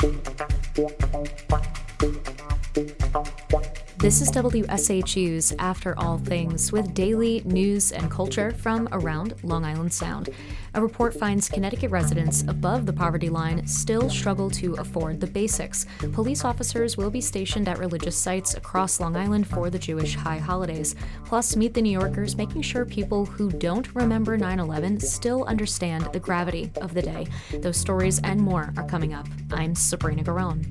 This is WSHU's After All Things with daily news and culture from around Long Island Sound. A report finds Connecticut residents above the poverty line still struggle to afford the basics. Police officers will be stationed at religious sites across Long Island for the Jewish high holidays. Plus, meet the New Yorkers making sure people who don't remember 9/11 still understand the gravity of the day. Those stories and more are coming up. I'm Sabrina Garone.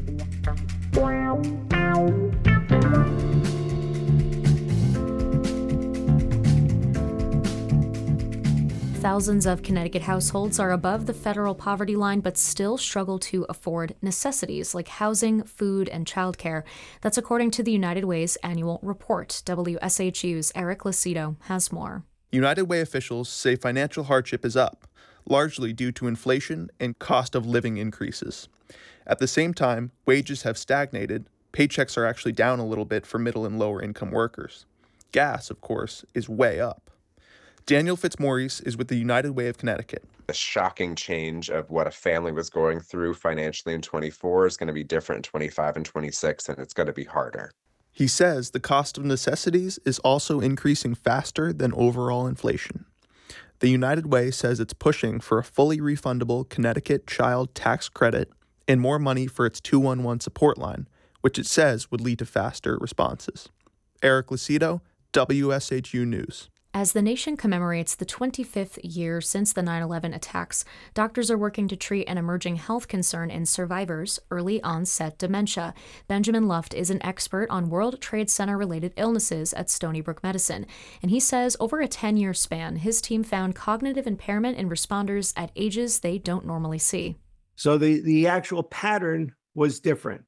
Thousands of Connecticut households are above the federal poverty line but still struggle to afford necessities like housing, food, and childcare. That's according to the United Way's annual report. WSHU's Eric Lucido has more. United Way officials say financial hardship is up, largely due to inflation and cost of living increases. At the same time, wages have stagnated. Paychecks are actually down a little bit for middle and lower income workers. Gas, of course, is way up. Daniel Fitzmaurice is with the United Way of Connecticut. The shocking change of what a family was going through financially in 24 is going to be different in 25 and 26, and it's going to be harder. He says the cost of necessities is also increasing faster than overall inflation. The United Way says it's pushing for a fully refundable Connecticut child tax credit and more money for its 211 support line, which it says would lead to faster responses. Eric Lucido, WSHU News. As the nation commemorates the 25th year since the 9/11 attacks, doctors are working to treat an emerging health concern in survivors, early onset dementia. Benjamin Luft is an expert on World Trade Center-related illnesses at Stony Brook Medicine, and he says over a 10-year span, his team found cognitive impairment in responders at ages they don't normally see. So the actual pattern was different.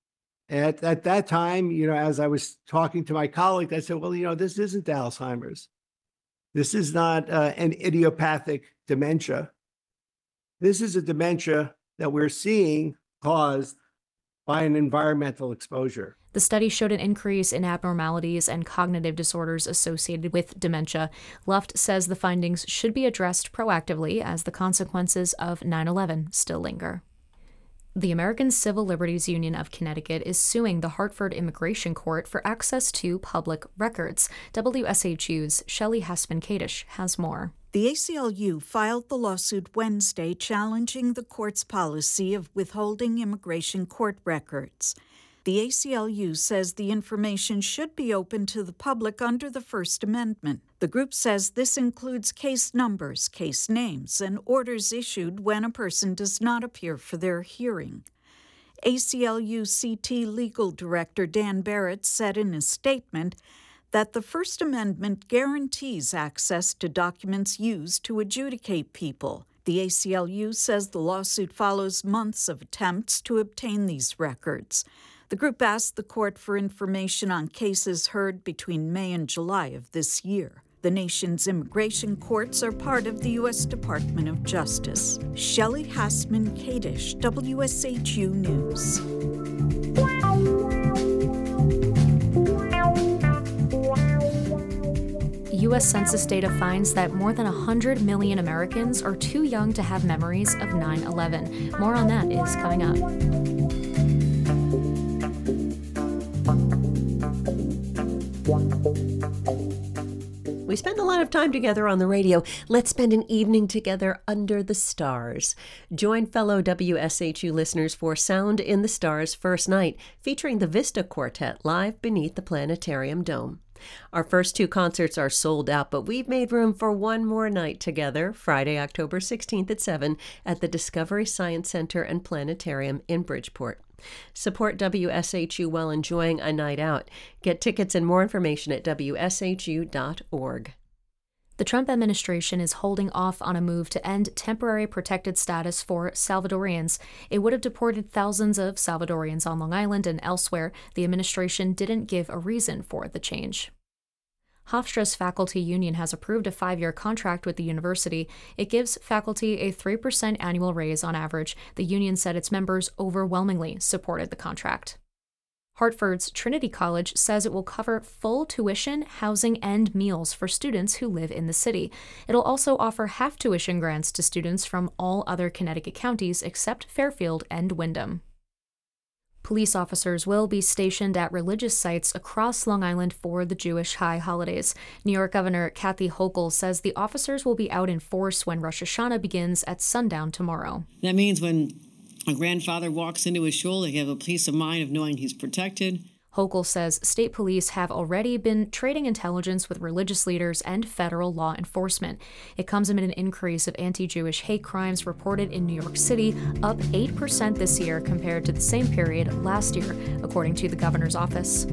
At that time, as I was talking to my colleague, I said, well, this isn't Alzheimer's. This is not an idiopathic dementia. This is a dementia that we're seeing caused by an environmental exposure. The study showed an increase in abnormalities and cognitive disorders associated with dementia. Luft says the findings should be addressed proactively as the consequences of 9/11 still linger. The American Civil Liberties Union of Connecticut is suing the Hartford Immigration Court for access to public records. WSHU's Shelley Hassman-Kadish has more. The ACLU filed the lawsuit Wednesday challenging the court's policy of withholding immigration court records. The ACLU says the information should be open to the public under the First Amendment. The group says this includes case numbers, case names, and orders issued when a person does not appear for their hearing. ACLU CT Legal Director Dan Barrett said in a statement that the First Amendment guarantees access to documents used to adjudicate people. The ACLU says the lawsuit follows months of attempts to obtain these records. The group asked the court for information on cases heard between May and July of this year. The nation's immigration courts are part of the U.S. Department of Justice. Shelley Hassman-Kadish, WSHU News. U.S. Census data finds that more than 100 million Americans are too young to have memories of 9/11. More on that is coming up. We spend a lot of time together on the radio. Let's spend an evening together under the stars. Join fellow WSHU listeners for Sound in the Stars First Night, featuring the Vista Quartet live beneath the Planetarium Dome. Our first two concerts are sold out, but we've made room for one more night together, Friday, October 16th at 7 at the Discovery Science Center and Planetarium in Bridgeport. Support WSHU while enjoying a night out. Get tickets and more information at WSHU.org. The Trump administration is holding off on a move to end temporary protected status for Salvadorians. It would have deported thousands of Salvadorians on Long Island and elsewhere. The administration didn't give a reason for the change. Hofstra's faculty union has approved a 5-year contract with the university. It gives faculty a 3% annual raise on average. The union said its members overwhelmingly supported the contract. Hartford's Trinity College says it will cover full tuition, housing, and meals for students who live in the city. It'll also offer half tuition grants to students from all other Connecticut counties except Fairfield and Windham. Police officers will be stationed at religious sites across Long Island for the Jewish high holidays. New York Governor Kathy Hochul says the officers will be out in force when Rosh Hashanah begins at sundown tomorrow. That means when a grandfather walks into his shul, they have a peace of mind of knowing he's protected. Hochul says state police have already been trading intelligence with religious leaders and federal law enforcement. It comes amid an increase of anti-Jewish hate crimes reported in New York City, up 8% this year compared to the same period last year, according to the governor's office.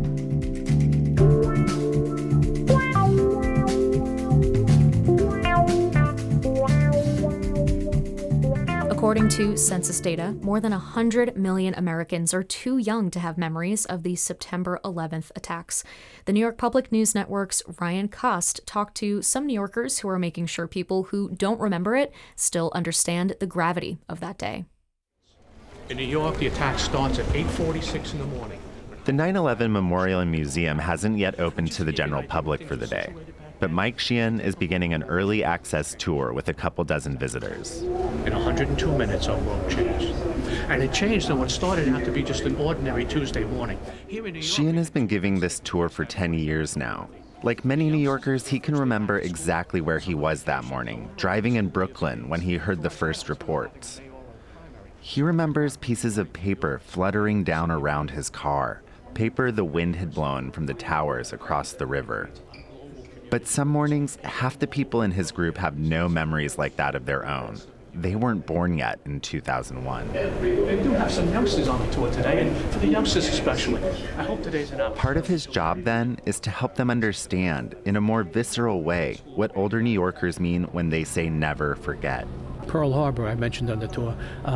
According to census data, more than 100 million Americans are too young to have memories of the September 11th attacks. The New York Public News Network's Ryan Cost talked to some New Yorkers who are making sure people who don't remember it still understand the gravity of that day. In New York, the attack starts at 8:46 in the morning. The 9/11 Memorial and Museum hasn't yet opened to the general public for the day, but Mike Sheehan is beginning an early access tour with a couple dozen visitors. In 102 minutes, our world changed. And it changed on what started out to be just an ordinary Tuesday morning. Here in New York, Sheehan has been giving this tour for 10 years now. Like many New Yorkers, he can remember exactly where he was that morning, driving in Brooklyn when he heard the first reports. He remembers pieces of paper fluttering down around his car, paper the wind had blown from the towers across the river. But some mornings, half the people in his group have no memories like that of their own. They weren't born yet in 2001. They do have some youngsters on the tour today, and for the youngsters especially, I hope today's an opportunity. Part of his job then is to help them understand, in a more visceral way, what older New Yorkers mean when they say never forget. Pearl Harbor, I mentioned on the tour,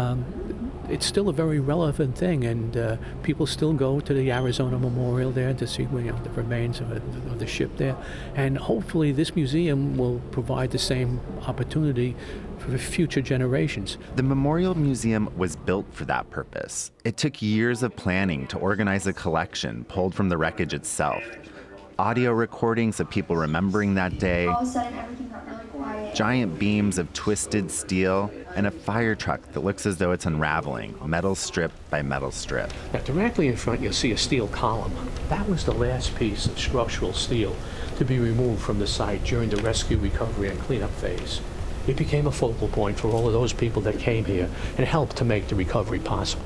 it's still a very relevant thing, and people still go to the Arizona Memorial there to see the remains of the ship there. And hopefully this museum will provide the same opportunity for future generations. The Memorial Museum was built for that purpose. It took years of planning to organize a collection pulled from the wreckage itself. Audio recordings of people remembering that day, all of a sudden everything got really quiet. Giant beams of twisted steel, and a fire truck that looks as though it's unraveling, metal strip by metal strip. Now, directly in front, you'll see a steel column. That was the last piece of structural steel to be removed from the site during the rescue, recovery, and cleanup phase. It became a focal point for all of those people that came here and helped to make the recovery possible.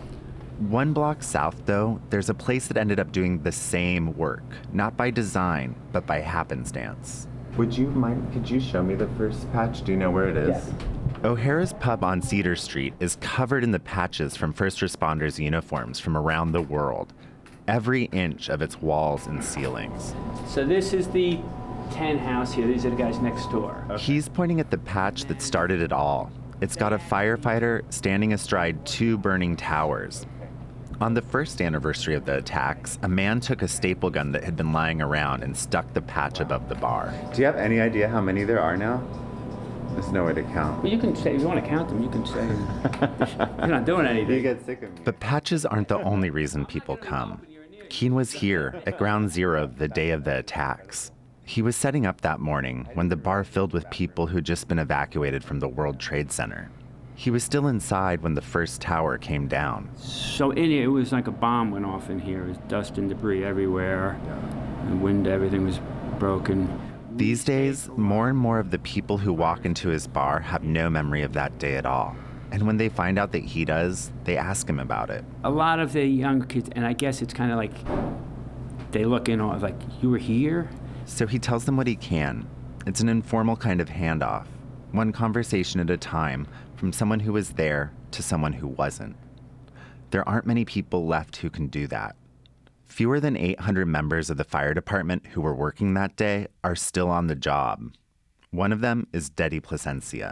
One block south, though, there's a place that ended up doing the same work, not by design, but by happenstance. Could you show me the first patch? Do you know where it is? Yes. O'Hara's Pub on Cedar Street is covered in the patches from first responders' uniforms from around the world, every inch of its walls and ceilings. So this is the 10 house here. These are the guys next door. Okay. He's pointing at the patch that started it all. It's got a firefighter standing astride two burning towers. On the first anniversary of the attacks, a man took a staple gun that had been lying around and stuck the patch above the bar. Do you have any idea how many there are now? There's no way to count. Well, you can say, if you want to count them, you can say. You're not doing anything. You get sick of me. But patches aren't the only reason people come. Keen was here at Ground Zero the day of the attacks. He was setting up that morning when the bar filled with people who'd just been evacuated from the World Trade Center. He was still inside when the first tower came down. So in here, it was like a bomb went off in here. It was dust and debris everywhere. The wind, everything was broken. These days, more and more of the people who walk into his bar have no memory of that day at all. And when they find out that he does, they ask him about it. A lot of the young kids, and I guess it's kind of like, they look in on like, you were here? So he tells them what he can. It's an informal kind of handoff, one conversation at a time, from someone who was there to someone who wasn't. There aren't many people left who can do that. Fewer than 800 members of the fire department who were working that day are still on the job. One of them is Deddy Placencia.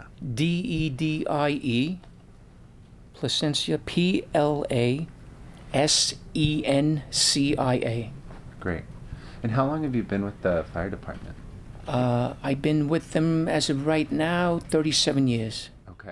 D-E-D-I-E, Placencia, P-L-A-S-E-N-C-I-A. Great. And how long have you been with the fire department? I've been with them as of right now, 37 years. Okay.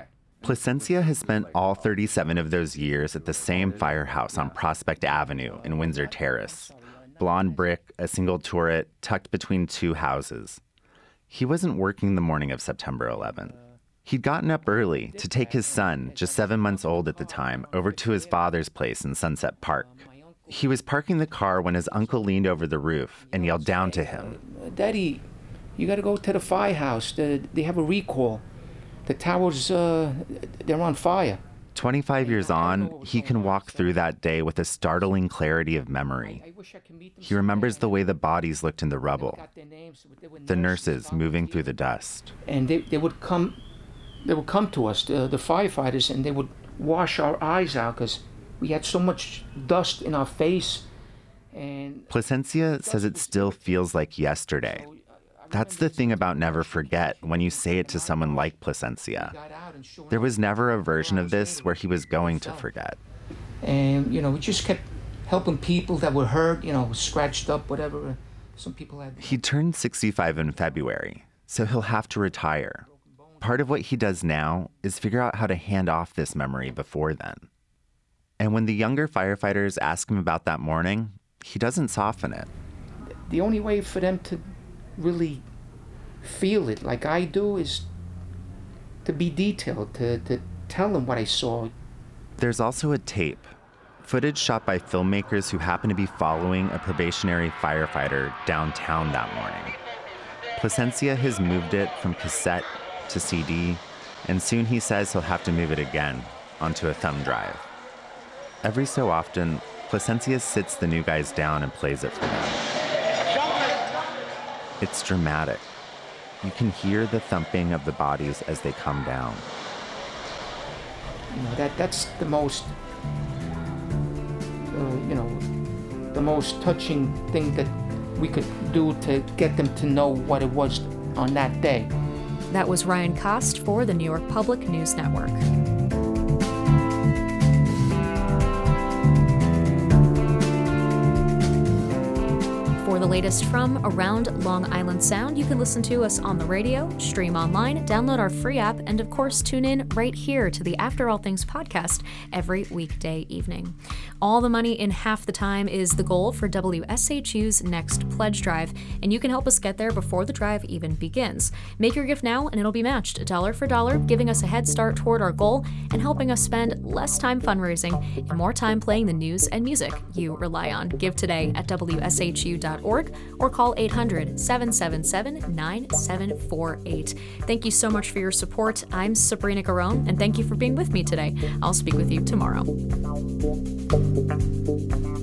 Placencia has spent all 37 of those years at the same firehouse on Prospect Avenue in Windsor Terrace. Blonde brick, a single turret, tucked between two houses. He wasn't working the morning of September 11th. He'd gotten up early to take his son, just 7 months old at the time, over to his father's place in Sunset Park. He was parking the car when his uncle leaned over the roof and yelled down to him, Daddy, you got to go to the firehouse. They have a recall. The towers, they're on fire. 25 years on, he can walk through that day with a startling clarity of memory. He remembers the way the bodies looked in the rubble, the nurses moving through the dust. And they would come to us, the firefighters, and they would wash our eyes out because we had so much dust in our face. And Placencia says it still feels like yesterday. That's the thing about Never Forget when you say it to someone like Placencia. There was never a version of this where he was going to forget. And, we just kept helping people that were hurt, scratched up, whatever. Some people had... He turned 65 in February, so he'll have to retire. Part of what he does now is figure out how to hand off this memory before then. And when the younger firefighters ask him about that morning, he doesn't soften it. The only way for them to really feel it like I do is to be detailed, to tell them what I saw. There's also a tape, footage shot by filmmakers who happen to be following a probationary firefighter downtown that morning. Placencia has moved it from cassette to CD, and soon he says he'll have to move it again onto a thumb drive. Every so often, Placencia sits the new guys down and plays it for them. It's dramatic. You can hear the thumping of the bodies as they come down. That's the most, the most touching thing that we could do to get them to know what it was on that day. That was Ryan Kost for the New York Public News Network. For the latest from around Long Island Sound, you can listen to us on the radio, stream online, download our free app, and of course tune in right here to the After All Things podcast every weekday evening. All the money in half the time is the goal for WSHU's next pledge drive, and you can help us get there before the drive even begins. Make your gift now and it'll be matched dollar for dollar, giving us a head start toward our goal and helping us spend less time fundraising and more time playing the news and music you rely on. Give today at WSHU.org or call 800-777-9748. Thank you so much for your support. I'm Sabrina Garone, and thank you for being with me today. I'll speak with you tomorrow.